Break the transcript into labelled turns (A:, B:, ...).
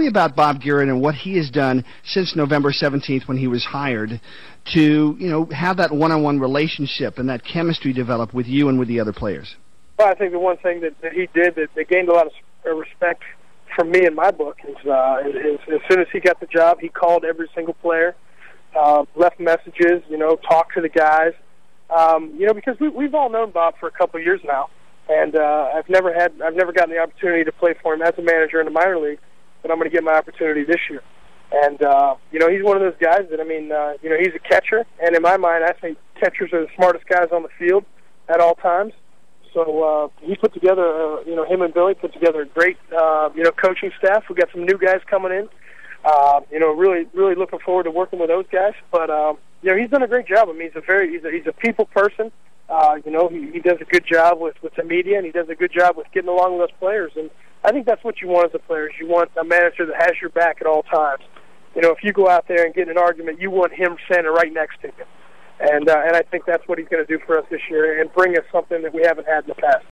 A: me about Bob Guerin and what he has done since November 17th when he was hired to, have that one-on-one relationship and that chemistry develop with you and with the other players.
B: Well, I think the one thing that he did that gained a lot of respect from me in my book is as soon as he got the job, he called every single player, left messages, talked to the guys, because we've all known Bob for a couple of years now, and I've never gotten the opportunity to play for him as a manager in the minor league, but I'm going to get my opportunity this year. And he's one of those guys that he's a catcher, and in my mind, I think catchers are the smartest guys on the field at all times. So he put together, him and Billy put together a great, coaching staff. We got some new guys coming in. Really, really looking forward to working with those guys. But he's done a great job. I mean, he's a people person. He does a good job with the media, and he does a good job with getting along with us players. And I think that's what you want as a player. You want a manager that has your back at all times. If you go out there and get in an argument, you want him standing right next to you. And I think that's what he's going to do for us this year and bring us something that we haven't had in the past.